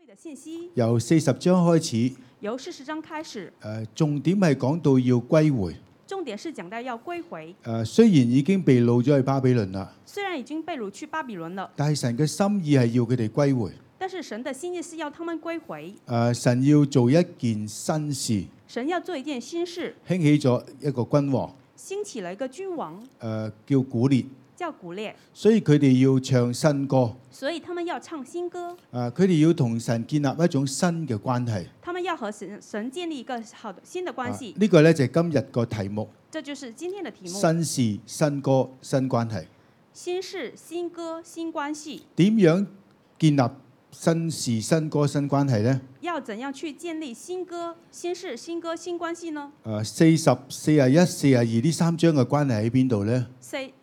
會的信息由40章開始， 由40章開始， 重點係講到要歸回。 重點是講到要歸回。 雖然已經被擄咗去巴比倫啦， 雖然已經被擄去巴比倫了， 但係神嘅心意係要佢哋歸回。 但是神的心意是要他們歸回。 神要做一件新事， 神要做一件新事， 興起咗一個君王， 興起了一個君王， 叫古列， 叫古列， 所以佢哋要唱新歌。 所以他們要唱新歌。 佢哋要同神建立一種新嘅關係。 他們要和神建立一個好的新的關係。 呢個呢，就係今日個題目。 這就是今天的題目。 新事、新歌、新關係。 新事、新歌、新關係。 點樣建立新事、新歌、新關係呢？ 要怎樣去建立新歌、新事、新歌、新關係呢 ？40、41、42呢3章嘅關係喺邊度呢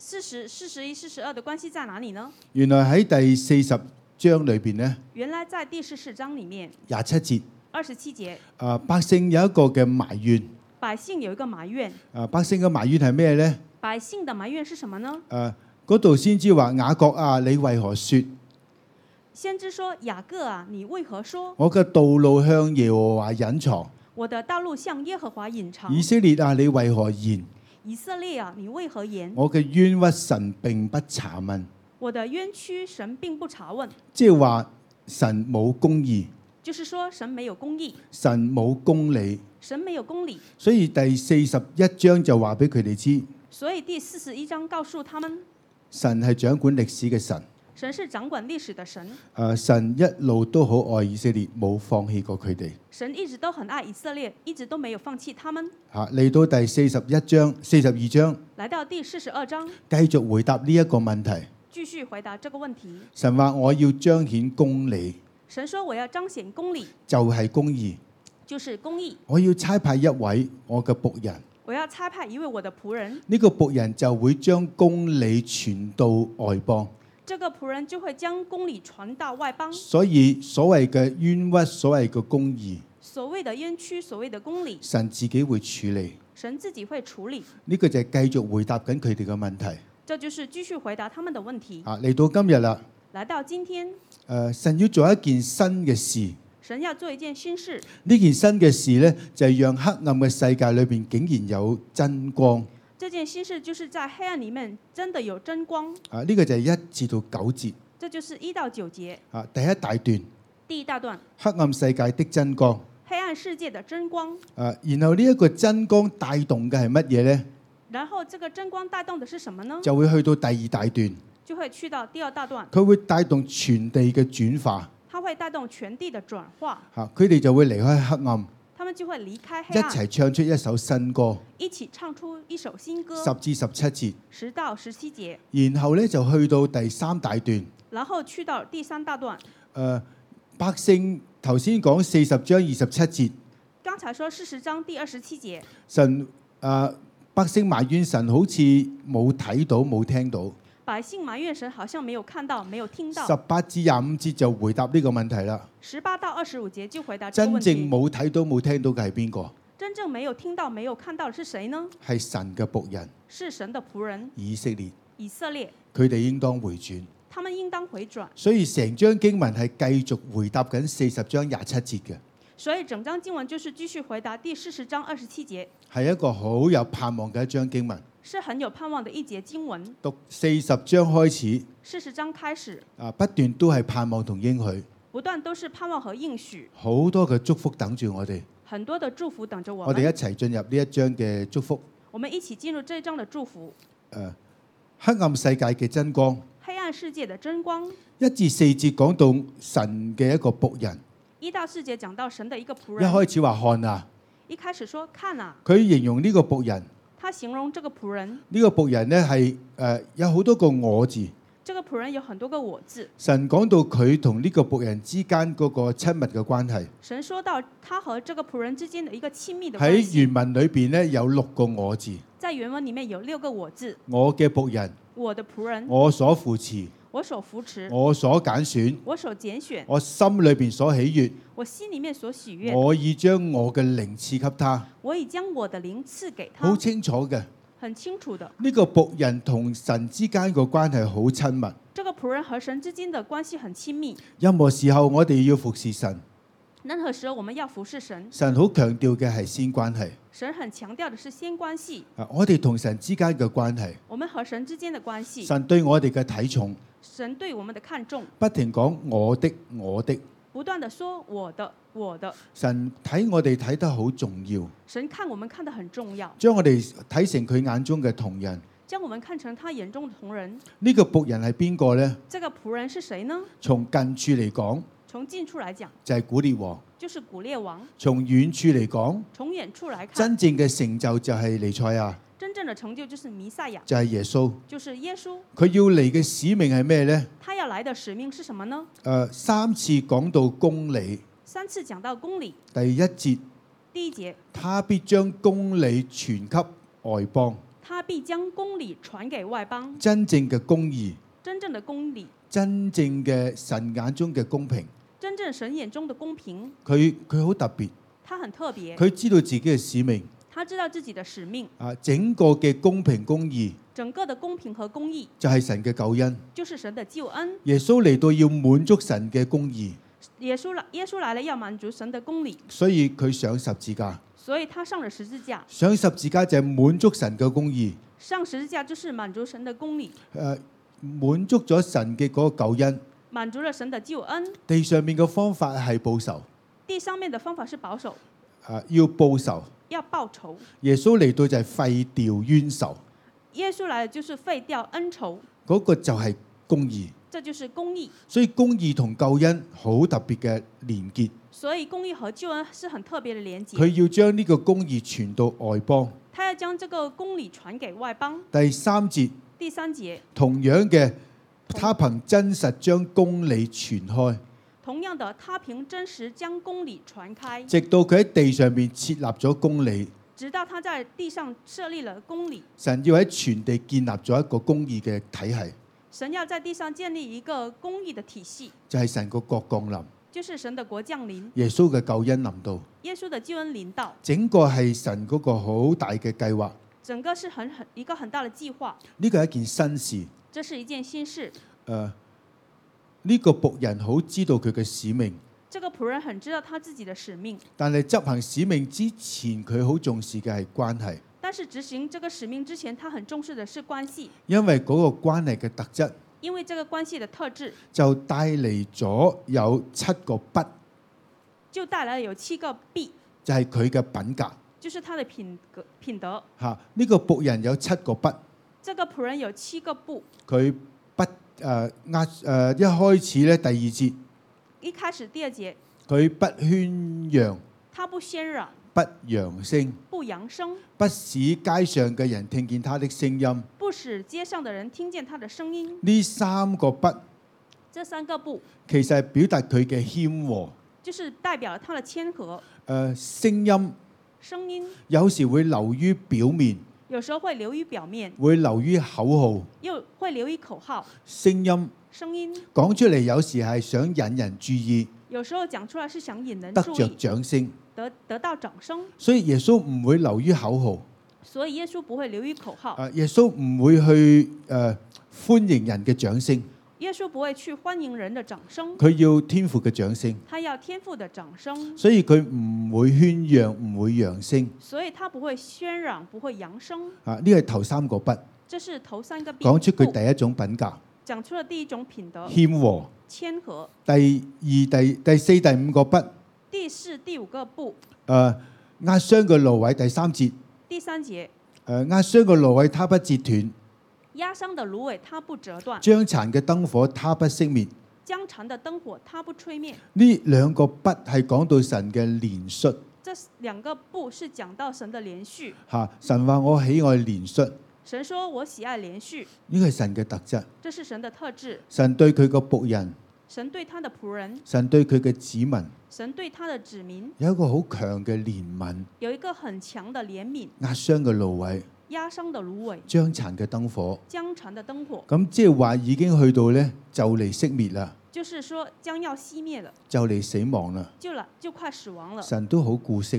？40、41、42的關係在哪裡呢？ 原來喺第40章裏邊呢， 原來在第44章裡面 27節。 27節。 百姓有一個嘅埋怨。 百姓有一個埋怨。 百姓嘅埋怨係咩呢？ 百姓的埋怨是什麼呢？ 嗰度先知話雅各啊，你為何說？ 先知說雅各啊，你為何說？ 我嘅道路向耶和華隱藏。 我的道路向耶和華隱藏。 以色列啊，你為何言？ 以色列啊，你為何言？ 我嘅冤屈神並不查問。 我的冤屈神並不查問。 即係話神冇公義。 就是說神沒有公義。 神冇公理。 神沒有公理。 所以第41章就話俾佢哋知。 所以第41章告訴他們， 神係掌管歷史嘅神。 神是掌管歷史的神。 神一路都好愛以色列，冇放棄過佢哋。 神一直都很愛以色列，一直都沒有放棄他們。 嚟到第41章、42章， 來到第42章， 繼續回答呢一個問題。 繼續回答這個問題。 神話我要彰顯公理。 神說我要彰顯公理， 就係公義。 就是公義。 我要差派一位我嘅僕人。 我要差派一位我的僕人。 呢個僕人就會將公理傳到外邦。 這個僕人就會將公理傳到外邦。 所以所謂嘅冤屈，所謂嘅公義， 所謂的冤屈，所謂的公理， 神自己會處理。 神自己會處理。 呢個就係繼續回答緊佢哋嘅問題。 這就是繼續回答他們的問題。 嚟到今日啦。 來到今天。 神要做一件新嘅事。 神要做一件新事。 呢件新嘅事呢，就係讓黑暗嘅世界裏邊竟然有真光。 這件新事就是在黑暗裡面真的有真光。 呢個就係1至到9節。 這就是1到9節。 第一大段。 第一大段。 黑暗世界的真光。 黑暗世界的真光。 然後呢一個真光帶動嘅係乜嘢呢？ 然後這個真光帶動的是什麼呢？ 就會去到第2大段。 就會去到第2大段。 佢會帶動全地嘅轉化。 它會帶動全地的轉化。 佢哋就會離開黑暗。 他們就會離開黑暗。 一齊唱出一首新歌。 一起唱出一首新歌。 10至17節。 10到17節。 然後呢，就去到第3大段。 然後去到第3大段。 百姓頭先講40章27節。 剛才說40章第27節。 神百姓埋怨神好似冇睇到冇聽到。 百姓埋怨神好像沒有看到沒有聽到。 18至25節就回答呢個問題啦。 18到25節就回答這個問題。 真正冇睇到冇聽到嘅係邊個？ 真正沒有聽到沒有看到的是誰呢？ 係神嘅僕人。 是神的僕人。 以色列。 以色列。 佢哋應當回轉。 他們應當回轉。 所以成章經文係繼續回答緊40章27節嘅。 所以整章經文就是繼續回答第40章27節。 係一個好有盼望嘅一章經文。 是很有盼望的一節經文。 讀40章開始。 40章開始。 不斷都係盼望同應許。 不斷都是盼望和應許。 好多嘅祝福等住我哋。 很多的祝福等着我們。 我哋一齊進入呢一章嘅祝福。 我們一起進入這一章的祝福。 黑暗世界嘅真光。 黑暗世界的真光。 1至4節講到神嘅一個僕人。 1到4節講到神的一個僕人。 一開始話看啊。 一開始說看啊。 佢形容呢個僕人。 他形容這個僕人。 呢個僕人呢係有好多個我字。 這個僕人有很多個我字。 神講到佢同呢個僕人之間嗰個親密嘅關係。 神說到他和這個僕人之間的一個親密的關係。 喺原文裏邊呢有6個我字。 在原文裡面有6個我字。 我嘅僕人。 我的僕人。 我所扶持。 我所扶持。 我所揀選。 我所揀選。 我心裏邊所喜悅。 我心裡面所喜悅。 我已將我嘅靈賜給他。 我已將我的靈賜給他。 好清楚嘅。 很清楚的。 呢個僕人同神之間個關係好親密。 这个仆人和神之间的關係很親密。 任何時候我哋要服侍神， 任何時候我們要服侍神。 神好強調嘅係先關係。 神很強調的是先關係。 我哋同神之間嘅關係， 我們和神之間的關係。 神對我哋嘅睇重， 神對我們的看重， 不停講我的我的， 不斷的說我的我的。 神睇我哋睇得好重要， 神看我們看得很重要， 將我哋睇成佢眼中嘅同人。 將我們看成他眼中的同人。 呢個僕人係邊個呢？ 這個僕人是誰呢？ 從近處嚟講， 從近處來講， 就係古列王； 就是古列王。 從遠處嚟講， 從遠處來看， 真正嘅成就就係彌賽亞， 真正的成就就是彌賽亞， 就係耶穌。 就是耶穌。 佢要嚟嘅使命係咩呢？ 他要來的使命是什麼呢？ 三次講到公理， 三次講到公理。 第一節， 第一節， 他必將公理傳給外邦。 他必將公理傳給外邦。 真正嘅公義， 真正的公理， 真正嘅神眼中嘅公平， 真正神眼中的公平。 佢好特別， 他很特別， 佢知道自己嘅使命。 他知道自己的使命。 整個嘅公平公義， 整個的公平和公義就係神嘅救恩， 就是神的救恩。 耶穌嚟到要滿足神嘅公義， 耶穌來了要滿足神的公理， 所以佢上十字架。 所以他上了十字架。 上十字架就係滿足神嘅公義， 上十字架就是滿足神的公理， 滿足咗神嘅嗰個救恩。 滿足了神的救恩。 地上面嘅方法係報仇， 地上面的方法是保守， 要報仇。 要報仇。 耶穌嚟到就係廢掉冤仇， 耶穌來了就是廢掉恩仇， 嗰個就係公義。 這就是公義。 所以公義同救恩好特別嘅連結。 所以公義和救恩是很特別的連結。 佢要將呢個公義傳到外邦。 他要將這個公理傳給外邦。 第三節， 第三節， 同樣嘅，他憑真實將公理傳開。 同樣的，他憑真實將公理傳開， 直到佢喺地上面設立咗公理。 直到他在地上設立了公理。 神要喺全地建立咗一個公義嘅體系。 神要在地上建立一個公義的體系， 就係神個國降臨， 就是神的國降臨， 耶穌嘅救恩臨到， 耶穌的救恩臨到， 整個係神嗰個好大嘅計劃。 整個是一個很大的計劃。 呢個係一件新事。 這是一件新事。 呢個僕人好知道佢嘅使命， 這個僕人很知道他自己的使命， 但係執行使命之前，佢好重視嘅係關係。 但是執行這個使命之前，他很重視的是關係， 因為嗰個關係嘅特質， 因為這個關係的特質就帶嚟咗有7個不， 就帶來了有7個必， 就係佢嘅品格。 就是他的品德。 呢個僕人有7個不， 這個僕人有7個不。 佢不一開始咧第2節， 一開始第2節， 佢不喧嚷， 他不喧嚷， 不揚聲， 不揚聲， 不使街上嘅人聽見他的聲音。 不使街上的人聽見他的聲音。 呢3個不， 這3個不， 其實係表達佢嘅謙和， 就是代表了他的謙和。聲音有時會流於表面， 有時候會流於表面， 會流於口號， 又會流於口號。 聲音講出嚟有時係想引人注意， 有時候講出來是想引人得注意， 着掌聲， 得到掌聲。 所以耶穌唔會流於口號， 所以耶穌不會流於口號。 耶穌唔會去歡迎人嘅掌聲， 耶穌不會去歡迎人的掌聲， 佢要天父嘅掌聲， 他要天父的掌聲。 所以佢唔會喧嚷，唔會揚聲， 所以他不會喧嚷，不會揚聲。 呢係頭3個不， 這是頭3個必， 講出佢第一種品格， 講出了第一種品德， 謙和。 謙和。 第4、第5個不， 第4、第5個不， 壓傷嘅蘆葦，第3節， 第3節， 壓傷嘅蘆葦他不折斷， 壓傷的蘆葦他不折斷， 將殘嘅燈火他不熄滅， 將殘的燈火他不吹滅。 呢2個不係講到神嘅憐恤， 這2個不是講到神的憐恤。 神話我喜愛憐恤， 神說我喜愛憐恤， 呢個係神嘅特質。 這是神的特質。 神對佢個僕人， 神對他的僕人， 神對佢嘅子民， 神對他的子民有一個好強嘅憐憫， 有一個很強的憐憫。 壓傷嘅蘆葦， 壓傷的蘆葦， 將殘嘅燈火， 將殘的燈火。 咁即係話已經去到呢，就嚟熄滅啦， 就是說將要熄滅了， 就嚟死亡啦。 就快死亡了。 神都好顧惜喎，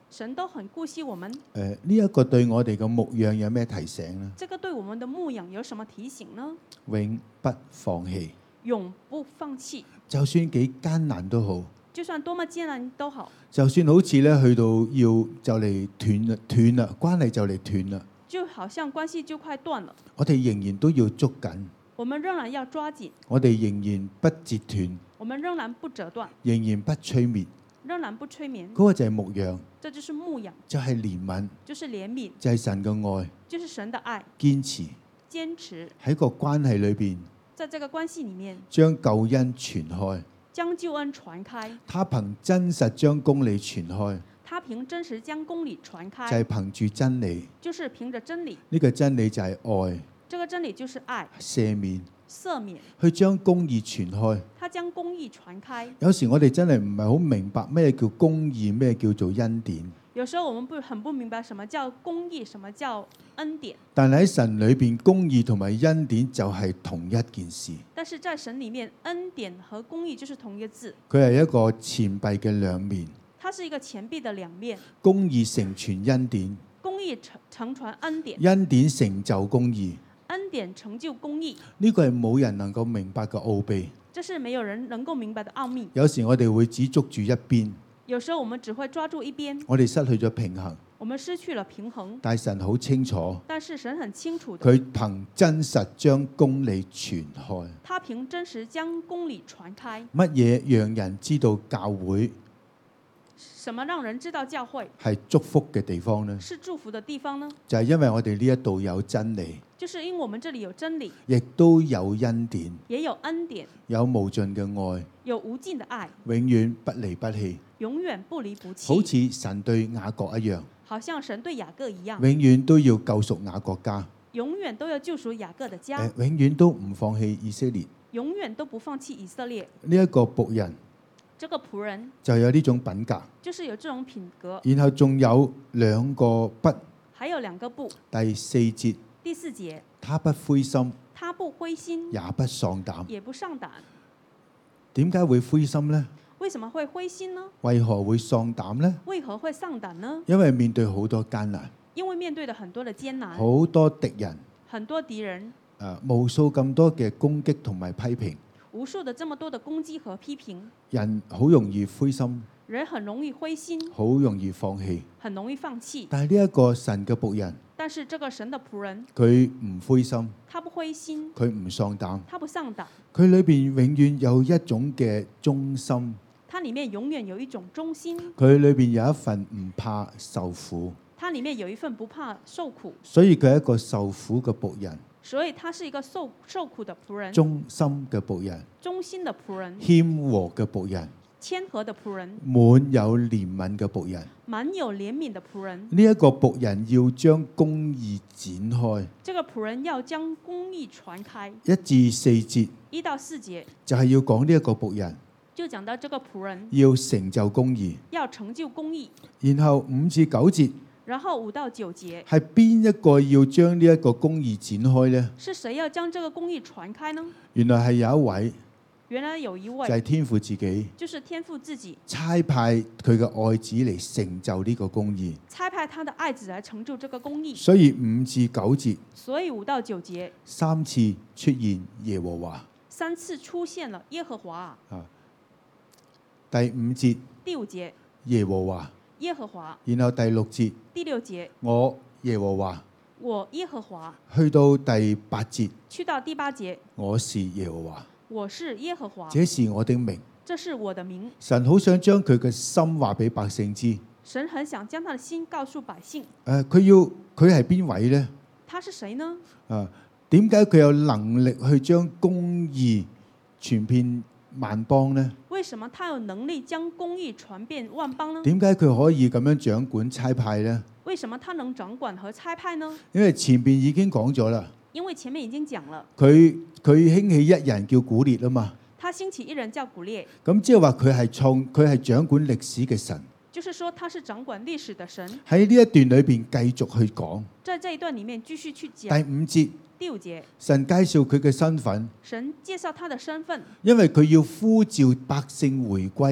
神都很顧惜我們。 呢一個對我哋嘅牧養有咩提醒呢？ 這個對我們的牧養有什麼提醒呢？ 永不放棄， 永不放棄， 就算幾艱難都好， 就算多麼艱難都好， 就算好似咧去到要就嚟斷啦，關係就嚟斷啦， 就好像關係就快斷了， 我哋仍然都要捉緊， 我們仍然要抓緊， 我哋仍然不折斷， 我們仍然不折斷， 仍然不吹滅。 仍然不催眠， 嗰個就係牧養， 這就是牧養， 就係憐憫， 就是憐憫， 就係神嘅愛， 就是神的愛， 堅持堅持喺個關係裏邊， 在這個關係裡面將救恩傳開。 將救恩傳開， 他憑真實將公理傳開， 他憑真實將公理傳開， 就係憑住真理。 就是憑着真理， 呢個真理就係愛， 這個真理就是愛， 赦免， 赦免， 去將公義傳開。 他將公義傳開。 有時我哋真係唔係好明白咩叫公義，咩叫做恩典。 有時候我們很不明白什麼叫公義，什麼叫恩典。 但係喺神裏邊，公義同埋恩典就係同一件事。 但是在神裡面，恩典和公義就是同一個字。 佢係一個錢幣嘅兩面。 它是一個錢幣的兩面。 公義成全恩典， 公義成傳恩典， 恩典成就公義。 恩典成就公義。 呢個係冇人能夠明白嘅奧秘。 這是沒有人能夠明白的奧秘。 有時我哋會只捉住一邊， 有時候我們只會抓住一邊， 我哋失去咗平衡。 我們失去了平衡。 但神好清楚， 但是神很清楚的， 佢憑真實將公理傳開。 他憑真實將公理傳開。 乜嘢讓人知道教會什麼讓人知道教會係祝福嘅地方呢？ 是祝福的地方呢？ 就係因為我哋呢一度有真理， 就是因為我們這裡有真理， 亦都有恩典， 也有恩典， 有無盡嘅愛， 有無盡的愛， 永遠不離不棄， 永遠不離不棄。 好似神對雅各一樣， 好像神對雅各一樣， 永遠都要救贖雅各家， 永遠都要救贖雅各的家， 永遠都唔放棄以色列。 永遠都不放棄以色列。 呢一個僕人這個僕人就有呢種品格， 就是有這種品格。 然後仲有兩個不， 還有兩個不， 第4節， 第4節， 他不灰心， 他不灰心， 也不喪膽。 也不喪膽。 點解會灰心呢？ 為什麼會灰心呢？ 為何會喪膽呢？ 為何會喪膽呢？ 因為面對好多艱難， 因為面對了很多的艱難， 好多敵人， 很多敵人， 無數咁多嘅攻擊同埋批評， 無數的這麼多的攻擊和批評， 人好容易灰心， 人很容易灰心， 好容易放棄。 很容易放棄。 但係呢一個神嘅僕人， 但是這個神的僕人， 佢唔灰心， 他不灰心， 佢唔喪膽， 他不喪膽， 佢裏邊永遠有一種嘅忠心， 他裡面永遠有一種忠心， 佢裏邊有一份唔怕受苦， 他裡面有一份不怕受苦， 所以佢係一個受苦嘅僕人， 所以他是一個受苦的僕人， 忠心嘅僕人， 忠心的僕人， 謙和嘅僕人， 謙和的僕人， 滿有憐憫嘅僕人。 滿有憐憫的僕人。 呢一個僕人要將公義展開， 這個僕人要將公義傳開。 1至4節 1到4節就係要講呢一個僕人就講到這個僕人要成就公義， 要成就公義。 然後5至9節然後5到9節係邊一個要將呢一個公義展開呢？ 是誰要將這個公義傳開呢？ 原來係有一位， 原來有一位就係天父自己就是天父自己差派佢嘅愛子嚟成就呢個公義， 差派他的愛子來成就這個公義。 所以5至9節所以5到9節 3次出現耶和華。 3次出現了耶和華。 第5節第5節耶和華， 耶和華。 然後第6節第6節我耶和華， 我耶和華。 去到第8節去到第8節我是耶和華， 我是耶和華。 這是我的名。 這是我的名。 神好想將佢嘅心話俾百姓知。 神很想將他的心告訴百姓。 佢係邊位呢？ 他是誰呢？ 點解佢有能力去將公義傳遍萬邦呢？ 為什麼他有能力將公義傳遍萬邦呢？ 點解佢可以咁樣掌管差派呢？ 為什麼他能掌管和差派呢？ 因為前邊已經講咗啦， 因為前面已經講了， 佢興起一人叫古列啊嘛。 他興起一人叫古列， 咁即係話佢係掌管歷史嘅神。 就是說他是掌管歷史的神。 喺呢一段裏邊繼續去講， 在這一段裡面繼續去講。 第5節， 第5節， 神介紹佢嘅身份， 神介紹他的身份， 因為佢要呼召百姓回歸啊。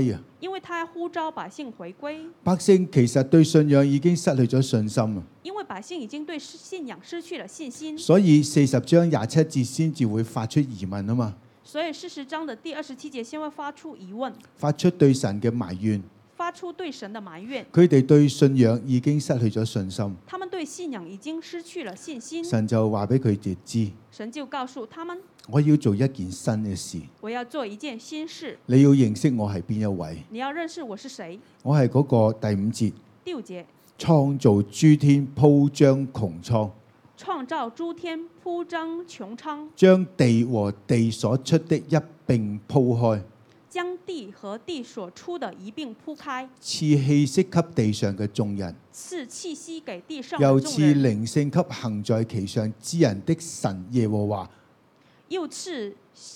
因為他呼召百姓回歸， 百姓其實對信仰已經失去咗信心啊， 因為百姓已經對信仰失去了信心， 所以40章27節先至會發出疑問啊嘛， 所以40章的第27節先會發出疑問， 發出對神嘅埋怨， 發出對神的埋怨。 佢哋對信仰已經失去咗信心， 他們對信仰已經失去了信心。 神就話俾佢哋知， 神就告訴他們， 我要做一件新嘅事， 我要做一件新事， 你要認識我係邊一位， 你要認識我是誰。 我係嗰個第5節， 第5節， 創造諸天鋪張穹蒼， 創造諸天鋪張穹蒼， 將地和地所出的一並鋪開， 將地和地所出的一並鋪開， 賜氣息給地上嘅眾人， 賜氣息給地上又的眾人， 賜靈性給行在其上之人的神耶和華。 又賜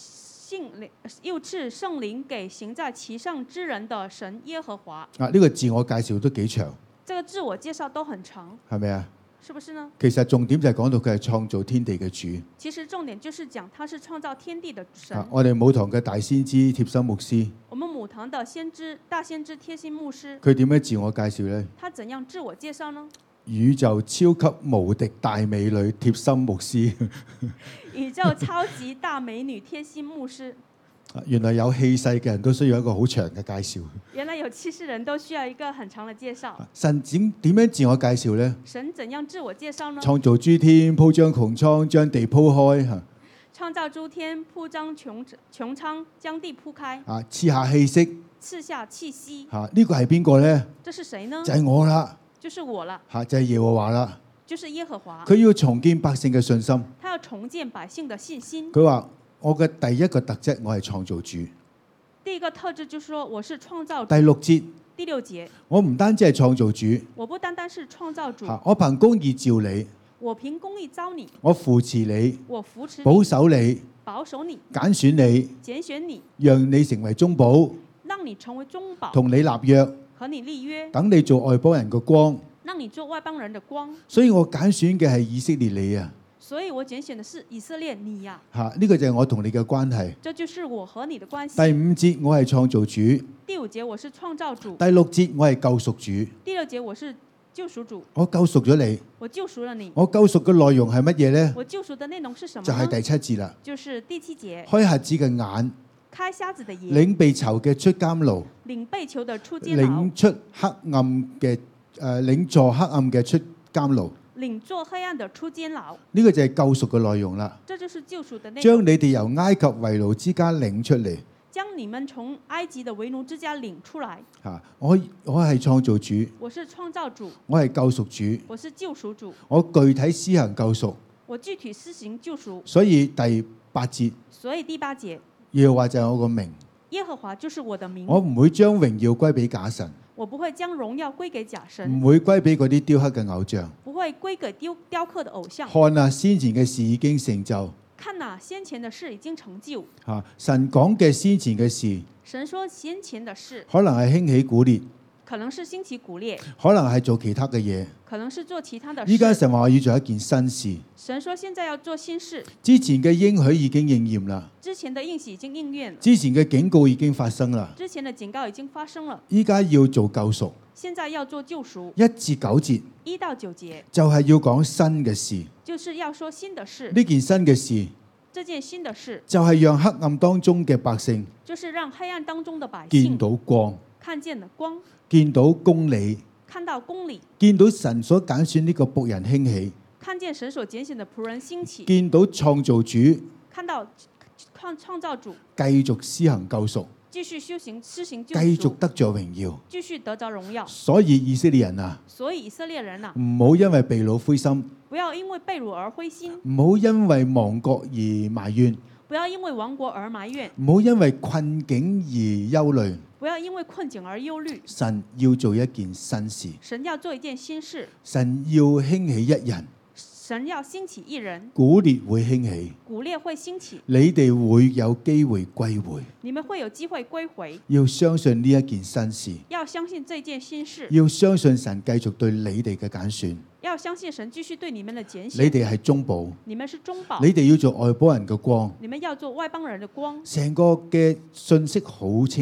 聖靈給行在其上之人的神耶和華。 呢個自我介紹都幾長， 這個自我介紹都很長， 係咪啊？ 是不是呢？ 其實重點就係講到佢係創造天地嘅主。 其實重點就是講他是創造天地的神。 我哋母堂嘅大先知貼心牧師， 我們母堂的大先知貼心牧師， 佢點樣自我介紹呢？ 他怎樣自我介紹呢？ 宇宙超級無敵大美女貼心牧師。 宇宙超級大美女貼心牧師。 原來有氣勢嘅人都需要一個好長嘅介紹。 原來有氣勢人都需要一個很長的介紹。 神點樣自我介紹呢？ 神怎樣自我介紹呢？ 創造諸天，鋪張穹蒼，將地鋪開。 創造諸天，鋪張穹蒼，將地鋪開。 賜下氣息。 賜下氣息。 呢個係邊個呢？ 這是誰呢？ 就係我啦。 就是我了。 就係耶和華啦。 就是耶和華。 佢要重建百姓嘅信心。 他要重建百姓的信心。 佢話：我嘅第一個特質，我係創造主。 第一個特質就是說我是創造主。 第6節。 第6節。 我唔單止係創造主。 我不單單是創造主。 我憑公義召你。 我憑公義召你。 我扶持你。 我扶持你。 保守你。 保守你。 揀選你。 揀選你。 讓你成為中保。 讓你成為中保。 同你立約。 和你立約。 等你做外邦人嘅光。 讓你做外邦人的光。 所以我揀選嘅係以色列你啊。 所以我揀選的是以色列你呀。 呢個就係我同你嘅關係。 這就是我和你的關係。 第5節我係創造主。 第5節我是創造主。 第6節我係救贖主。 第6節我是救贖主。 我救贖咗你。 我救贖了你。 我救贖嘅內容係乜嘢呢？ 我救贖的內容是什麼？ 就係第7節啦。 就是第7節。 開瞎子嘅眼。 開瞎子的眼。 領被囚嘅出監牢。 領被囚的出監牢。 領出黑暗嘅領坐黑暗嘅出監牢。 領坐黑暗的出監牢。 呢個就係救贖嘅內容啦。 這就是救贖的內容。 將你哋由埃及為奴之家領出嚟。 將你們從埃及的為奴之家領出來。 我係創造主。 我是創造主。 我係救贖主。 我是救贖主。 我具體施行救贖。 我具體施行救贖。 所以第8節。 所以第8節。 耶和華就係我個名。 耶和華就是我的名。 我唔會將榮耀歸俾假神。 我不會將榮耀歸給假神。 唔會歸俾嗰啲雕刻嘅偶像。 不會歸給雕刻的偶像。 看啊，先前嘅事已經成就。 看啊，先前的事已經成就。 神講嘅先前嘅事。 神說先前的事。 可能係興起古列。 可能是興起古列。 可能係做其他嘅嘢。 可能是做其他的事。 依家神話我要做一件新事。 神說現在要做新事。 之前嘅應許已經應驗啦。 之前的應許已經應驗。 之前嘅警告已經發生啦。 之前的警告已經發生了。 依家要做救贖。 現在要做救贖。 1至9節。 1到9節。 就係要講新嘅事。 就是要說新的事。 呢件新嘅事。 這件新的事。 就係讓黑暗當中嘅百姓。 就是讓黑暗當中的百姓。 見到光。 看見了光。 見到公理。 看到公理。 見到神所揀選呢個僕人興起。 看見神所揀選的僕人興起。 見到創造主。 看到創造主。 繼續施行救贖。 繼續施行救贖。 繼續得着榮耀。 繼續得着榮耀。 所以以色列人啊。 所以以色列人啊。 唔好因為被擄灰心。 不要因為被擄而灰心。 唔好因為亡國而埋怨。 不要因為亡國而埋怨。 唔好因為困境而憂慮。 不要因為困境而憂慮。 神要做一件新事。 神要做一件新事。 神要興起一人。 神要興起一人。 古列會興起。 古列會興起。 你哋會有機會歸回。 你們會有機會歸回。 要相信呢一件新事。 要相信這件新事。 要相信神繼續對你哋嘅揀選。 要相信神繼續對你們的揀選。 你哋係中保。 你們是中保。 你哋要做外邦人嘅光。 你們要做外邦人的光。 成個嘅信息好清晰。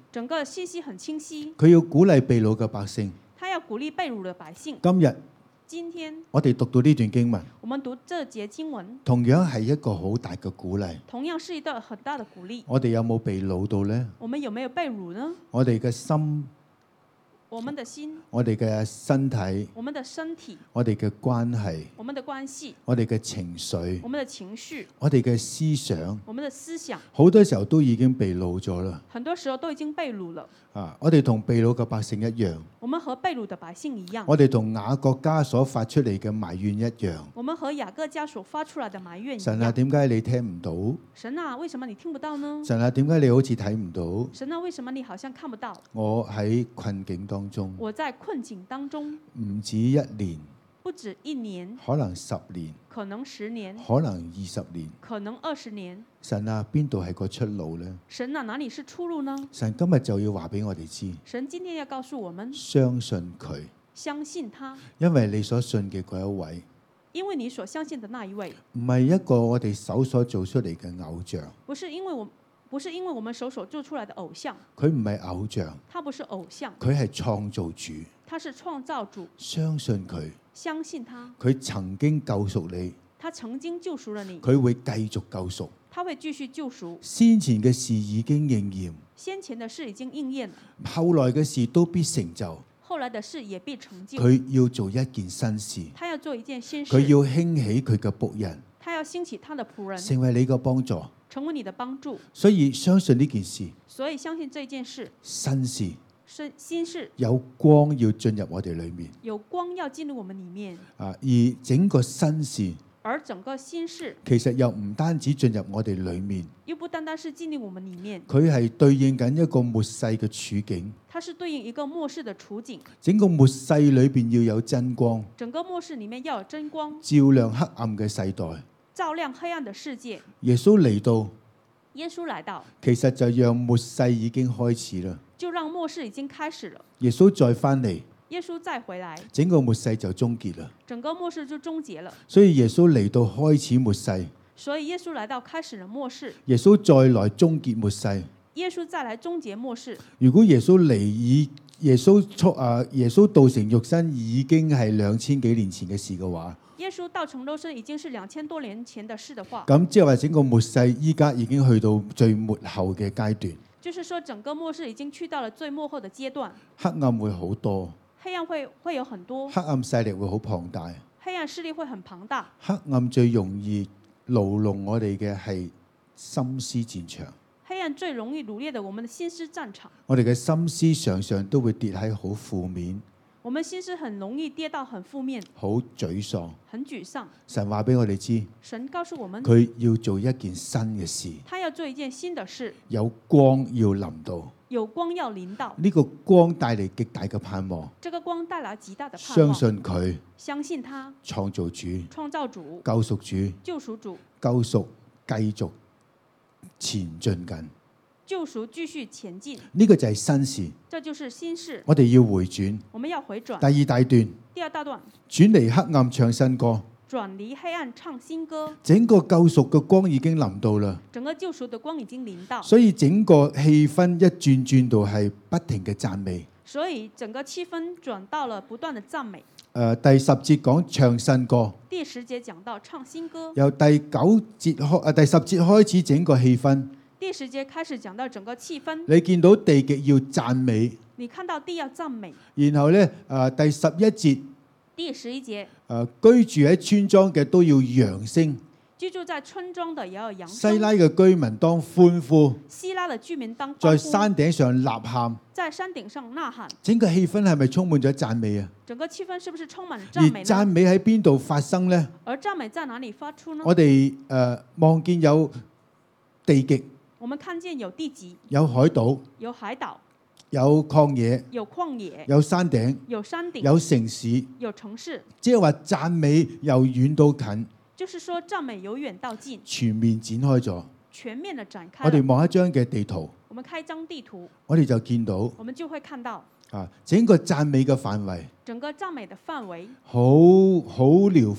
整個信息很清晰。 佢要鼓勵被擄嘅百姓。 他要鼓勵被擄的百姓。 今天我哋讀到呢段經文， 我們讀這節經文， 同樣係一個好大嘅鼓勵。 同樣是一個很大的鼓勵。 我哋有冇被擄到呢？ 我們有沒有被擄呢？ 我哋嘅心， 我們的心， 我哋嘅身體， 我們的身體， 我哋嘅關係， 我們的關係， 我哋嘅情緒， 我們的情緒， 我哋嘅思想， 我們的思想， 好多時候都已經被擄咗啦。 很多時候都已經被擄了。 我哋同被擄嘅百姓一樣， 我們和被擄的百姓一樣。 我哋同雅各家所發出嚟嘅埋怨一樣。 我們和雅各家所發出來的埋怨一樣。 神啊，點解你聽唔到？ 神啊，為什麼你聽不到呢？ 神啊，點解你好似睇唔到？ 神啊，為什麼你好像看不到？ 我喺困境當中， 我在困境當中， 唔止一年， 不止一年， 可能10年， 可能10年， 可能20年。 可能20年。 神啊，邊度係個出路呢？ 神啊，哪裡是出路呢？ 神今日就要話俾我哋知， 神今天要告訴我們， 相信佢， 相信他， 因為你所信嘅嗰一位， 因為你所相信的那一位， 唔係一個我哋手所做出嚟嘅偶像， 不是因為我們手所做出來的偶像， 佢唔係偶像， 他不是偶像， 佢係創造主， 他是創造主， 相信佢， 相信他， 佢曾經救贖你， 他曾經救贖了你， 佢會繼續救贖， 他會繼續救贖， 先前嘅事已經應驗， 先前的事已經應驗了， 後來嘅事都必成就， 後來的事也必成就， 佢要做一件新事， 他要做一件新事， 佢要興起佢嘅僕人， 他要興起他的僕人， 成為你嘅幫助， 成為你的幫助， 所以相信呢件事， 所以相信這件事， 新事， 新事， 有光要進入我哋裏面， 有光要進入我們裡面， 而整個新事， 而整個新事其實又唔單止進入我哋裏面， 又不單單是進入我們裡面， 佢係對應緊一個末世嘅處境， 它是對應一個末世的處境， 整個末世裏邊要有真光， 整個末世裡面要有真光， 照亮黑暗嘅世代， 照亮黑暗的世界。 耶穌嚟到， 耶穌來到， 其實就讓末世已經開始啦。 就讓末世已經開始了。 耶穌再翻嚟， 耶穌再回來， 整個末世就終結啦。 整個末世就終結了。 所以耶穌嚟到開始末世， 所以耶穌來到開始了末世。 耶穌再來終結末世。 耶穌再來終結末世。 如果耶穌嚟耶穌道成肉身已經係2000幾年前嘅事嘅話， 耶穌道成肉身已經是2000多年前的事的話， 咁即係話整個末世依家已經去到最末後嘅階段。 就是說整個末世已經去到了最末後的階段， 黑暗會好多， 黑暗會有很多， 黑暗勢力會好龐大， 黑暗勢力會很龐大。 黑暗最容易牢籠我哋嘅係心思戰場。 黑暗最容易擄掠的我們的心思戰場， 我哋嘅心思常常都會跌喺好負面， 我們心思很容易跌到很負面， 好沮喪。 很沮喪。 神話俾我哋知， 神告訴我們， 佢要做一件新嘅事， 他要做一件新的事， 有光要臨到， 有光要臨到。 呢個光帶嚟極大嘅盼望。 這個光帶來極大的盼相望。 信佢， 相信他， 創造主、 創造主、 救贖主、 救贖主、 救贖繼續前進緊。 救贖繼續前進， 呢個就係新事， 這就是新事。 我哋要回轉。 我們要回轉。 第二大段， 第二大段， 轉離黑暗唱新歌。 轉離黑暗唱新歌。 整個救贖嘅光已經臨到啦， 整個救贖的光已經臨到， 所以整個氣氛一轉到係不停嘅讚美。 所以整個氣氛轉到了不斷的讚美。 第10節講唱新歌， 第10節講到唱新歌。 由第10節開始整個氣氛。 第10節開始講到整個氣氛。 你見到地極要讚美， 你看到地要讚美。 然後呢，第11節， 第11節， 居住喺村莊嘅都要揚聲。 居住在村莊的也要揚聲。 西拉嘅居民當歡呼， 西拉的居民當歡呼。 在山頂上吶喊， 在山頂上吶喊。 整個氣氛係咪充滿咗讚美啊？ 整個氣氛是不是充滿了而讚美呢？ 讚美喺邊度發生呢？ 而讚美在哪裡發出呢？ 我哋望見有地極， 我們看見有地極， 有海島， 有海島， 有曠野， 有曠野， 有山頂， 有山頂， 有城市， 有城市。 即係話讚美由遠到近， 就是說讚美由遠到近， 全面展開咗。 全面的展開。 我哋望一張嘅地圖， 我們開一張地圖， 我哋就見到我們就會看到整個讚美嘅範圍整個讚美的範圍好遼闊，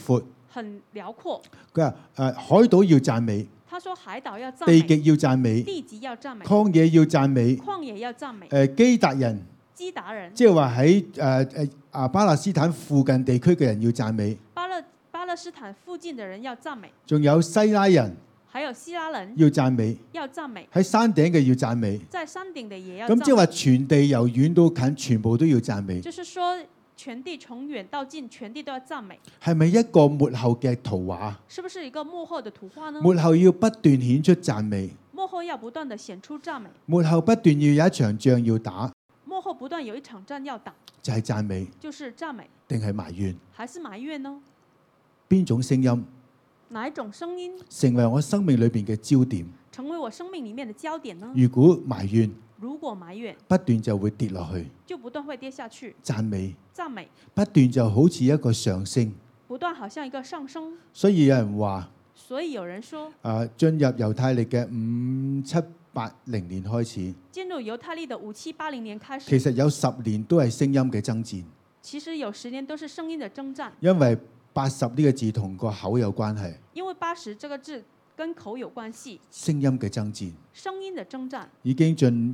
很遼闊。 佢話海島要讚美， 他說海島要讚地美， 極要讚美， 地極要讚美， 曠野要讚美， 曠野要讚美。 基達人， 基達人即係話喺巴勒斯坦附近地區嘅人要讚美， 巴勒斯坦附近的人要讚美， 仲有西拉人還有希拉人要讚美， 要讚美， 喺山頂嘅要讚美。 在山頂的也要咁即係讚美。 話全地由遠到近，全部都要讚美。 就是說全地從遠到近，全地都要讚美。 係咪一個末後嘅圖畫？ 是不是一個幕後的圖畫呢？ 末後要不斷顯出讚美， 幕後要不斷的顯出讚美， 末後不斷要有一場仗要打， 幕後不斷有一場戰要打， 就係讚美就是讚美， 定係埋怨？ 還是埋怨呢？ 邊種聲音哪一種聲音成為我生命裏邊嘅焦點？ 成為我生命裡面的焦點呢？ 如果埋怨， 如果埋怨， 不斷就會跌落去； 就不斷會跌下去。 讚美讚美不斷就好似一個上升。 不斷好像一個上升。 所以有人話， 所以有人說， 進入猶太歷嘅5780年開始， 進入猶太歷的5780年開始， 其實有10年都係聲音嘅爭戰， 其實有10年都是聲音的征戰。 因為80呢個字同個口有關係， 因為80這個字跟口有關係， 聲音嘅爭戰聲音的征戰已經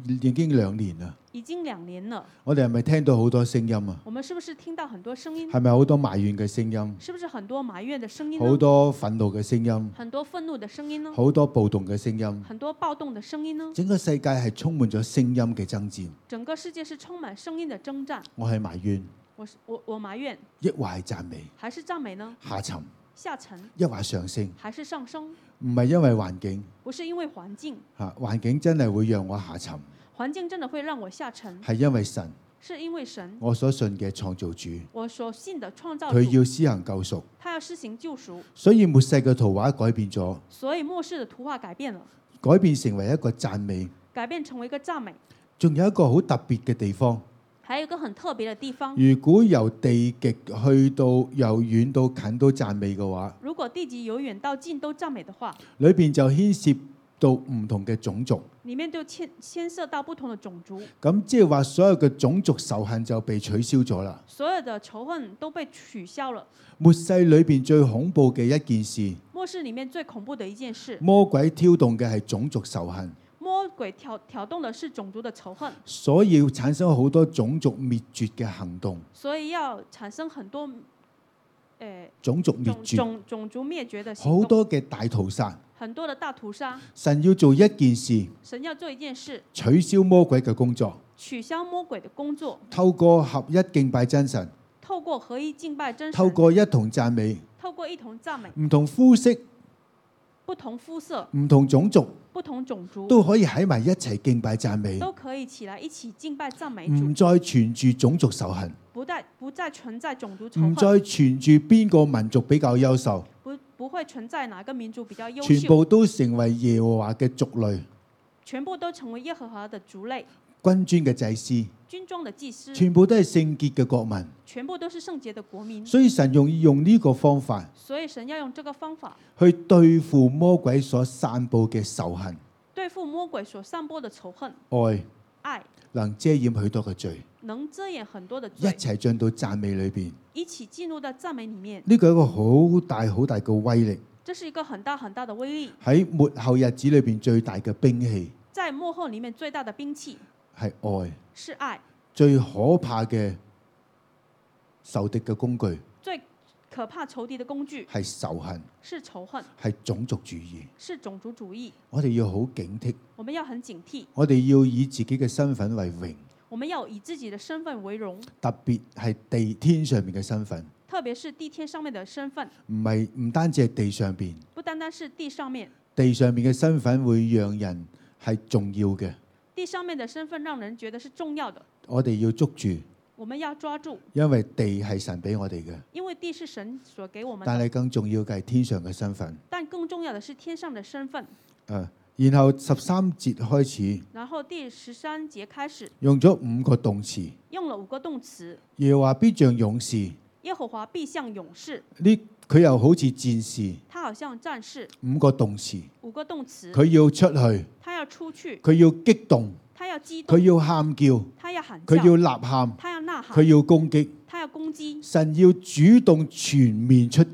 2年啦。 已經2年了。 我哋係咪聽到好多聲音啊？ 我們是不是聽到很多聲音？ 係咪好多埋怨嘅聲音？ 是不是很多埋怨的聲音呢？ 好多憤怒嘅聲音？ 很多憤怒的聲音呢？ 好多暴動嘅聲音？ 很多暴動的聲音呢？ 整個世界係充滿咗聲音嘅爭戰。 整個世界是充滿聲音的征戰。 我係埋怨， 我埋怨， 抑或係讚美？ 還是讚美呢？ 下沉， 下沉， 抑或上升？ 還是上升？ 唔係因為環境不是因為環境， 環境真係會讓我下沉， 環境真的會讓我下沉， 係因為神， 是因為神， 我所信嘅創造主， 我所信的創造主， 佢要施行救贖， 他要施行救贖， 所以末世嘅圖畫改變咗， 所以末世的圖畫改變了， 改變成為一個讚美。 改變成為一個讚美。 仲有一個好特別嘅地方， 還有一個很特別的地方， 如果由地極去到由遠到近都讚美嘅話， 如果地極由遠到近都讚美的話， 裏邊就牽涉到唔同嘅種族， 裡面就牽涉到不同的種族， 咁即係話所有嘅種族仇恨就被取消咗啦。 所有的仇恨都被取消了。 末世裏邊最恐怖嘅一件事， 末世裡面最恐怖的一件事， 魔鬼挑動嘅係種族仇恨， 魔鬼挑動的是種族的仇恨， 所以要產生好多種族滅絕嘅行動。 所以要產生很多種族滅絕， 種族滅絕的行動， 好多嘅大屠殺。 很多的大屠殺。 神要做一件事， 神要做一件事， 取消魔鬼嘅工作， 取消魔鬼的工作， 透過合一敬拜真神， 透過合一敬拜真神， 透過一同讚美， 透過一同讚美， 唔同膚色、 不同膚色、 唔同種族不同種族都可以喺埋一齊敬拜讚美， 都可以起來一起敬拜讚美唔主， 再存住種族仇恨， 不再存在種族仇唔再恨， 存住邊個民族比較優秀， 不會存在哪個民族比較優秀， 全部都成為耶和華嘅族類， 全部都成為耶和華的族類， 君尊嘅祭司， 軍裝的祭司， 全部都係聖潔嘅國民。 全部都是聖潔的國民。 所以神用呢個方法所以神要用這個方法去對付魔鬼所散佈嘅仇恨， 對付魔鬼所散播的仇恨。 愛愛能遮掩許多嘅罪， 能遮掩很多的一罪， 齊進到讚美裏邊。 一起進入到讚美裡面。 呢個係一個好大好大嘅威力， 這是一個很大很大的威力， 喺末後日子裏邊最大嘅兵器在末後裡面最大的兵器係愛， 是愛， 最可怕嘅仇敵嘅工具最可怕仇敵的工具係仇恨， 是仇恨， 係種族主義。 是種族主義。 我哋要好警惕， 我們要很警惕， 我哋要以自己嘅身份為榮， 我們要以自己的身份為榮， 特別係地天上面嘅身份， 特別是地天上面的身份， 唔單止係地上邊， 不單單是地上面， 地上面嘅身份會讓人係重要嘅， 地上面的身份讓人覺得是重要的， 我哋要捉住， 我們要抓住， 因為地係神俾我哋嘅， 因為地是神所給我們但的， 係更重要嘅係天上嘅身份。 但更重要的是天上的身份。 然後13節開始然後第13節開始用咗5個動詞， 用了5個動詞， 耶和華必像勇士， 耶和華必像勇士， 呢佢又好似戰士。 他好像戰士。 5個動詞， 5個動詞， 佢要出去， 他要出去， 佢要激動， 他要激動， 佢要喊叫， 他要喊叫， 佢要吶喊， 他要吶喊， 佢要攻擊。 他要攻擊。 神要主動全面出擊， 神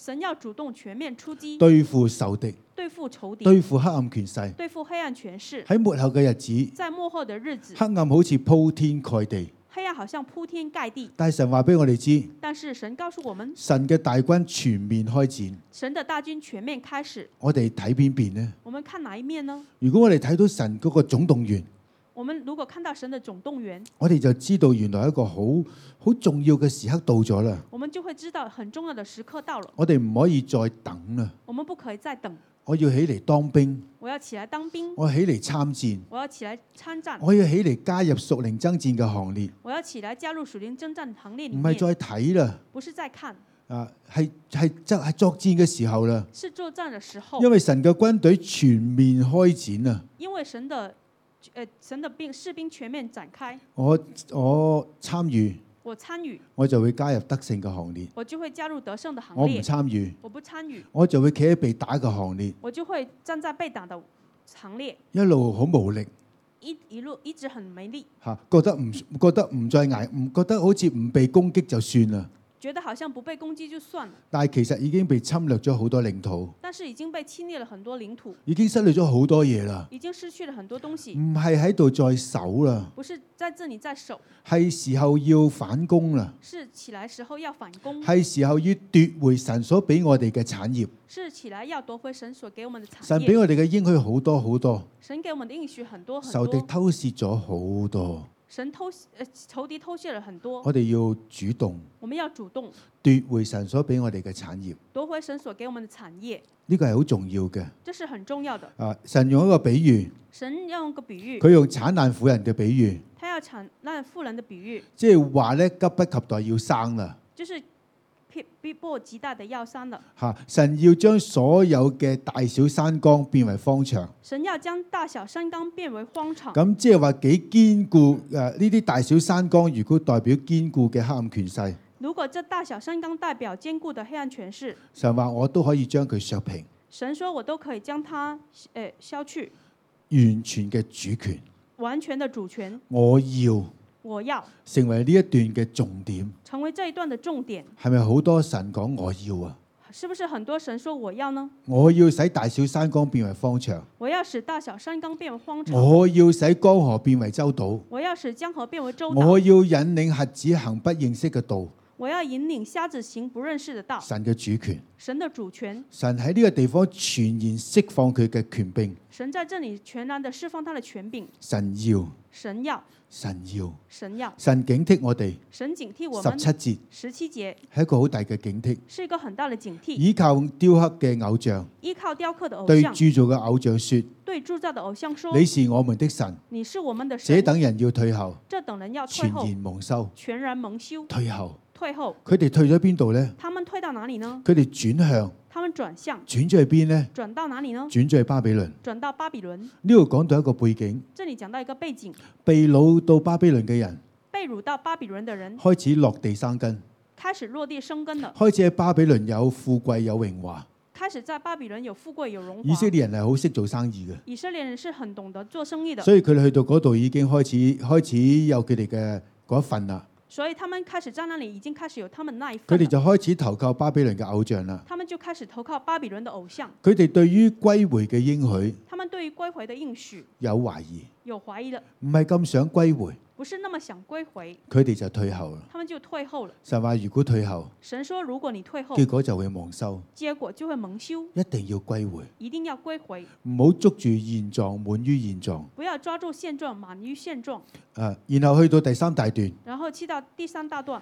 神要主動全面出擊， 對付仇敵， 對付仇敵， 對付黑暗權勢。 對付黑暗權勢。 喺末後嘅日子， 在末後的日子， 黑暗好似鋪天蓋地， 黑暗好像鋪天蓋地。 但係神話俾我哋知， 但是神告訴我們， 神嘅大軍全面開展。 神的大軍全面開始。 我哋睇邊邊呢？ 我們看哪一面呢？ 如果我哋睇到神嗰個總動員， 我們如果看到神的總動員， 我哋就知道原來一個好重要嘅時刻到咗啦。 我們就會知道很重要的時刻到了。 我哋唔可以再等啦。 我們不可以再等。 我要起嚟當兵， 我要起來當兵， 我起嚟參戰， 我要起來參戰， 我要起嚟加入屬靈爭戰嘅行列。 我要起來加入屬靈征戰行列裡唔面。 係再睇啦， 不是再看， 係作戰嘅時候啦。 是作戰的時候。 因為神嘅軍隊全面開展啊！ 因為神的士兵全面展開。 我參與， 我參與， 我就會加入得勝嘅行列。 我就會加入得勝的行我唔列。 參與， 我不參與， 我就會企喺被打嘅行列。 我就會站在被打的行列， 一路好無力一直很沒力， 嚇，覺得唔再捱，唔覺得好似唔被攻擊就算啦。 覺得好像不被攻擊就算了， 但係其實已經被侵略咗好多領土， 但是已經被侵略了很多領土， 已經失去咗好多嘢啦。 已經失去了很多東西， 唔係喺度再守啦， 不是在這裡再守， 係時候要反攻啦， 是起來時候要反攻， 係時候要奪回神所俾我哋嘅產業。 是起來要奪回神所給我們的產業。 神俾我哋嘅應許好多好多， 神給我們的應許很多很仇敵多， 偷竊咗好多。 仇敵偷竊了很多。 我哋要主動我們要主動奪回神所俾我哋嘅產業， 奪回神所給我們的產業， 呢個係好重要嘅。 這是很重要的。 神用一個比喻， 神要用個比喻， 佢用產難婦人嘅比喻， 他要產難婦人的比喻， 即係話咧急不及待要生啦。 就是逼迫極大的要生了。 神要將所有嘅大小山崗變為荒場。 神要將大小山崗變為荒場。 咁即係話幾堅固？呢啲大小山崗如果代表堅固嘅黑暗權勢， 如果這大小山崗代表堅固的黑暗權勢， 神話我都可以將佢削平。 神說我都可以將它消去， 完全嘅主權， 完全的主權， 我要成為呢一段嘅重點， 成為這一段的重點。 係咪好多神講我要啊？ 是不是很多神說我要呢？ 我要使大小山崗變為荒場， 我要使大小山崗變為荒場， 我要使江河變為洲島， 我要使江河變為洲島， 我要引領瞎子行不認識嘅道。 我要引領瞎子行不認識的道。 神嘅主權， 神的主權， 神喺呢個地方全然釋放佢嘅權柄。 神在這裡全然的釋放他的權柄。 神要， 神要， 神要， 神要， 神警惕我哋。 神警惕我們。 17 節係一個好大嘅警惕， 是一個很大的警惕。 依靠雕刻嘅偶像， 依靠雕刻的偶對像， 鑄造嘅偶像說： 對鑄造的偶像說： 你是我們的神。 你是我們的神。 這等人要退後， 這等人要退全後， 然蒙羞。 全然蒙羞。 退後， 退後， 佢哋退咗邊度呢？ 他們退到哪裡呢？ 佢哋轉向， 他們轉向， 轉咗去邊呢？ 轉到哪裡呢？ 轉咗去巴比倫。 轉到巴比倫。 呢度講到一個背景， 這裡講到一個背景， 被擄到巴比倫嘅人， 被擄到巴比倫的人開始落地生根， 開始落地生根了， 開始喺巴比倫有富貴有榮華。 開始在巴比倫有富貴有榮華。 以色列人係好識做生意嘅， 以色列人是很懂得做生意的， 所以佢哋去到嗰度已經開始有佢哋嘅嗰一份啦。 所以他們開始在那裡已經開始有他們那一份了。 佢哋就開始投靠巴比倫嘅偶像啦。 他們就開始投靠巴比倫的偶像。 佢哋對於歸回嘅應許， 他們對於歸回的應許有懷疑， 有懷疑的， 唔係咁想歸回， 不是那麼想歸回， 佢哋就退後啦。 他們就退後了。 神話如果退後， 神說如果你退後， 結果就會蒙羞， 結果就會蒙羞， 一定要歸回， 一定要歸回， 唔好捉住現狀，滿於現狀。 不要抓住現狀，滿於現狀。 然後去到第三大段， 然後去到第三大段，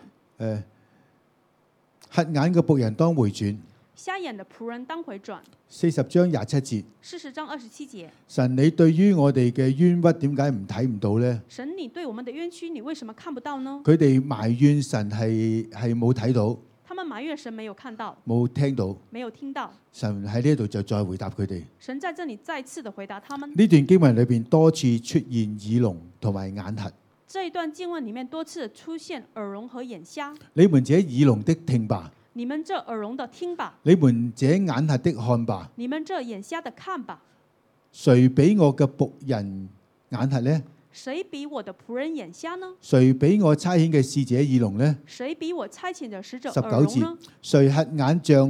瞎眼嘅僕人當回轉。 瞎眼的僕人當回轉。 40章27節。 40章27節。 神，你對於我哋嘅冤屈點解唔睇唔到呢？ 神，你對我們的冤屈，你為什麼看不到呢？ 佢哋埋怨神係冇睇到， 他們埋怨神沒有看到， 冇聽到。 沒有聽到。 神喺呢度就再回答佢哋。 神在這裡再次的回答他們。 呢段經文裏邊多次出現耳聾同埋眼瞎。 這一段經文裡面多次出現耳聾和眼瞎。 你們這耳聾的聽吧。 你們這耳聾的聽吧， 你們這眼瞎的看吧， 你們這眼瞎的看吧。 誰比我嘅僕人眼瞎呢？ 誰比我的僕人眼瞎呢？ 誰比我差遣嘅使者耳聾呢？ 誰比我差遣的使者 19 耳聾呢？ 節，誰瞎眼像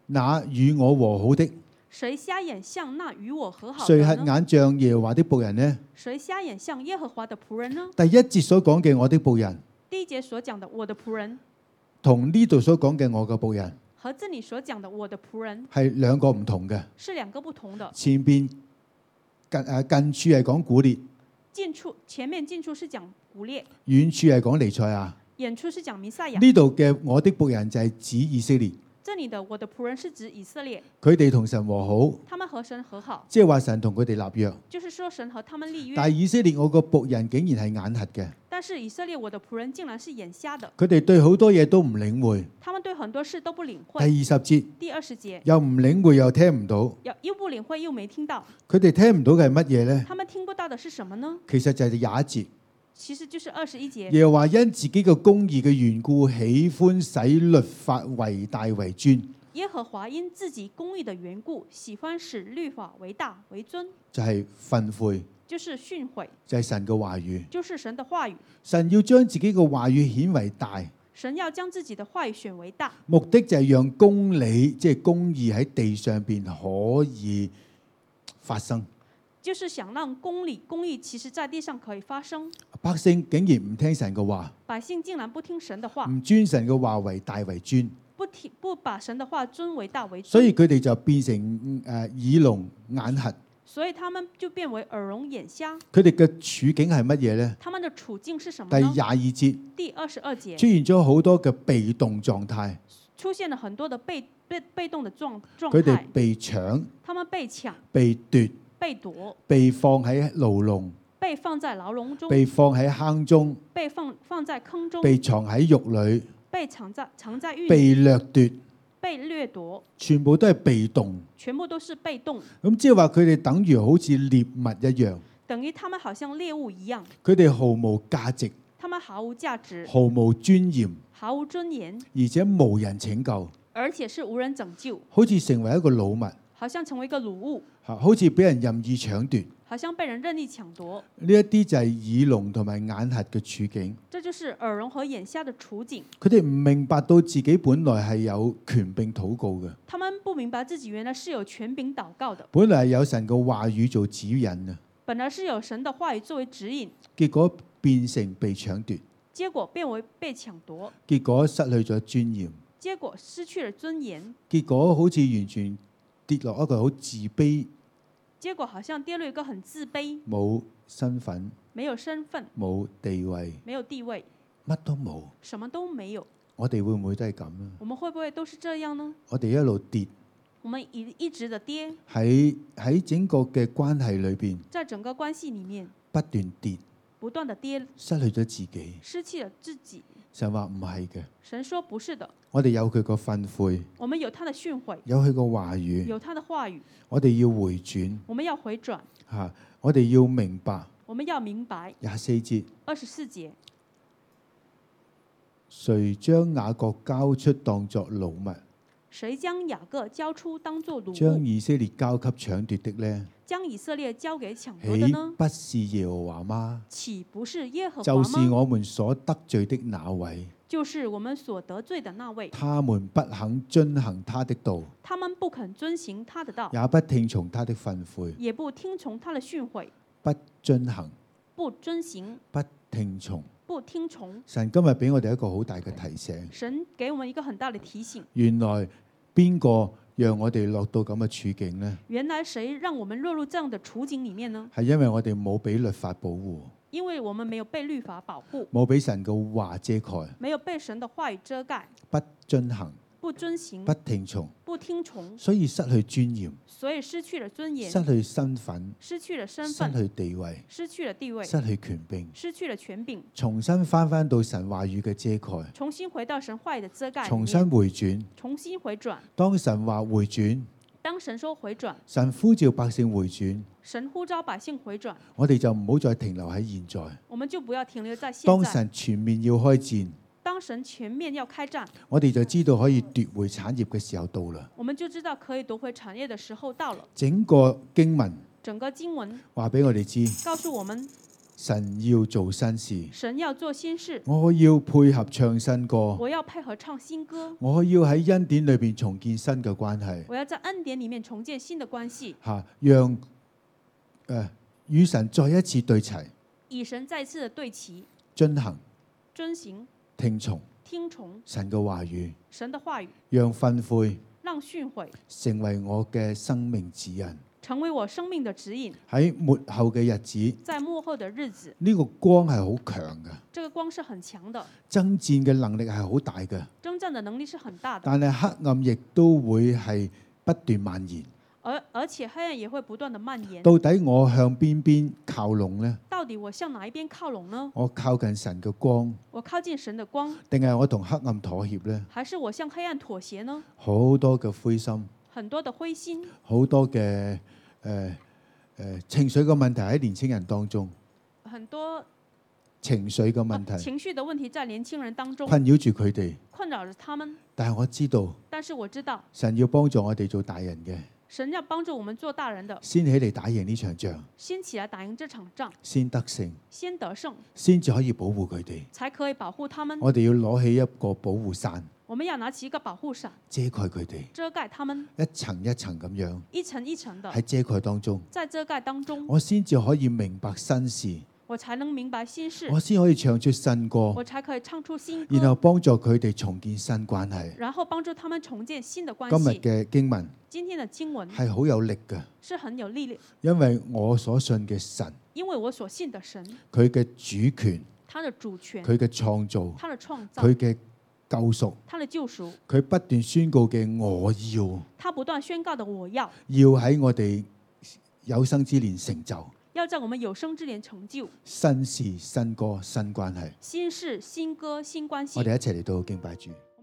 那與我和好的， 誰瞎眼像那與我和好誰瞎的呢？ 眼像耶和華的僕人呢？ 誰瞎眼像耶和華的僕人呢？ 第一節所講嘅我的僕人， 第一節所講的我的僕人， 同呢度所講嘅我嘅僕人和這裡所講的我的僕人係兩個唔同嘅。 是兩個不同的。 前邊近處係講古列， 前面近處是講古列， 遠處係講彌賽亞。 遠處是講彌賽亞。 呢度嘅我的僕人就係指以色列， 這裡的我的僕人是指以色列， 佢哋同神和好， 他們和神和好， 即係話神同佢哋立約。 就是說神和他們立約。 但係以色列我個僕人竟然係眼瞎嘅， 但是以色列我的僕人竟然是眼瞎的， 佢哋對好多嘢都唔領會。 他們對很多事都不領第會。 20節第20節又唔領會又聽唔到， 又不領會又沒聽到， 佢哋聽唔到嘅係乜嘢呢？ 他們聽不到的是什麼呢？ 其實就係21節。 其實就是21節。 耶和華因自己嘅公義嘅緣故，喜歡使律法為大為尊。 耶和華因自己公義的緣故，喜歡使律法為大為尊， 就係訓誨， 就是訓誨， 就係神嘅話語。 就是神的話語。 神要將自己嘅話語顯為大， 神要將自己的話語選為大， 目的就係讓公理，即係公義喺地上邊可以發生。 就是想讓公義其實在地上可以發生。 百姓竟然唔聽神嘅話， 百姓竟然不聽神的話， 唔尊神嘅話為大為尊， 不把神的話尊為大為尊， 所以佢哋就變成耳聾眼瞎。 所以他們就變為耳聾眼瞎。 佢哋嘅處境係乜嘢呢？ 他們的處境是什麼第呢？ 22節第22節出現咗好多嘅被動狀態， 出現了很多的被動的狀佢哋態， 被搶、 他們被搶、 被奪、 被奪、 被放喺牢籠、 被放在牢籠中、 被放喺坑中、 被放在坑中、 被藏喺獄裏、 被藏在獄裡、 被掠奪， 被掠奪， 全部都係被動。 全部都是被動， 咁即係話佢哋等於好似獵物一樣， 等於他們好像獵物一樣， 佢哋毫無價值、 他們毫無價值、 毫無尊嚴， 毫無尊嚴， 而且無人拯救， 而且是無人拯救， 好似成為一個老物， 好像成為一個擄物， 好似俾人任意搶奪。 好像被人任意搶奪。 呢一啲就係耳聾同埋眼瞎嘅處境。 這就是耳聾和眼瞎的處境。 佢哋唔明白到自己本來係有權柄禱告嘅， 他們不明白自己原來是有權柄禱告的， 本來係有神嘅話語做指引嘅， 本來是有神的話語作為指引， 結果變成被搶奪， 結果變為被搶奪， 結果失去咗尊嚴， 結果失去了尊嚴， 結果好似完全跌落一個好自卑， 結果好像跌落一個很自卑， 冇身份、 沒有身份、 冇地位、 沒有地位， 乜都冇。 什麼都沒有。 我哋會唔會都係咁呢？ 我們會不會都是這樣呢？ 我哋一路跌我們一直的跌， 喺整個嘅關係裏邊在整個關係裡面不斷跌， 不斷的跌， 失去咗自己。 失去了自己。 神話唔係嘅， 神說不是的， 我哋有佢個訓誨， 我們有他的訓誨， 有佢個話語， 有他的話語， 我哋要回轉我們要回轉， 嚇，我哋要明白。 我們要明白。 24節， 24節， 誰將雅各交出當作擄物， 誰將雅各交出當作擄將物？ 以色列交給搶奪的呢？ 將以色列交給搶奪的豈呢？ 不是耶和華嗎？ 豈不是耶和華就是嗎？ 我們所得罪的那位， 就是我們所得罪的那位。 他們不肯遵行他的道， 他們不肯遵行他的道， 也不聽從他的訓誨， 也不聽從他的訓誨， 不遵行， 不遵行， 不聽從。 不聽從。 神今日俾我哋一個好大嘅提醒， 神給我們一個很大的提醒。 原來邊個讓我哋落到咁嘅處境呢？ 原來誰讓我們落入這樣的處境裡面呢？ 係因為我哋冇俾律法保護， 因為我們沒有被律法保護， 冇俾神嘅話遮蓋， 沒有被神的話語遮蓋， 不遵行， 不遵行， 不聽從， 不聽從， 所以失去尊嚴， 所以失去了尊嚴， 失去身份， 失去了身失份， 去地位， 失去了地位， 失去權柄， 失去了權柄， 重新翻到神話語嘅遮蓋， 重新回到神話語的遮蓋裡面， 重新回轉。 重新回轉。 當神話回轉， 當神說回轉， 神呼召百姓回轉， 神呼召百姓回轉， 我哋就唔好再停留喺現在。 我們就不要停留在現在。 當神全面要開戰， 當神全面要開戰， 我哋就知道可以奪回產業嘅時候到啦。 我們就知道可以奪回產業的時候到了。 整個經文整個經文話俾我哋知， 告訴我們， 神要做新事， 神要做新事， 我要配合唱新歌， 我要配合唱新歌， 我要喺恩典裏邊重建新嘅關係， 我要在恩典裡面重建新的關係， 讓與神再一次對齊， 與神再次的對齊， 遵行、 遵行、 聽從神嘅話語， 神的話語， 讓訓誨， 讓訓誨成為我嘅生命指引。 成為我生命的指引。 喺末後嘅日子， 在末後的日子， 呢個光係好強嘅， 這個光是很強的， 爭戰嘅能力係好大嘅， 征戰的能力是很大的， 但係黑暗亦都會係不斷蔓延。 而且黑暗也會不斷的蔓延。 到底我向邊靠攏呢？ 到底我向哪一邊靠攏呢？ 我靠近神嘅光， 我靠近神的光， 定係我同黑暗妥協呢？ 還是我向黑暗妥協呢？ 好多嘅灰心， 很多的灰心， 好多嘅情緒嘅問題喺年輕人當中， 很多情緒嘅問題， 情緒的問題在年輕人當中困擾住佢哋， 困擾着他們。 但係我知道，神要幫助我哋做大人嘅， 神要幫助我們做大人的， 先起嚟打贏呢場仗， 先起來打贏這場仗， 先得勝， 先得勝， 先至可以保護佢哋， 才可以保護他們。 我哋要攞起一個保護傘， 我們要拿起一個保護傘， 遮蓋佢哋， 遮蓋他們， 一層一層咁樣， 一層一層的喺遮蓋當中， 在遮蓋當中， 我先至可以明白新事， 我才能明白新事， 我先可以唱出新歌， 我才可以唱出新歌， 然後幫助佢哋重建新關係， 然後幫助他們重建新的關係。 今日嘅經文， 今天的經文係好有力嘅， 是很有力量， 因為我所信嘅神， 因為我所信的神， 佢嘅主權， 他的主權， 佢嘅創造， 他的創造， 佢嘅救贖， 他的救贖， 佢不斷宣告嘅我要， 他不斷宣告的我要喺我哋有生之年成就， 要在我們有生之年成就新事新歌新關係， 新事新歌新關係。 我哋一齊嚟到敬拜主。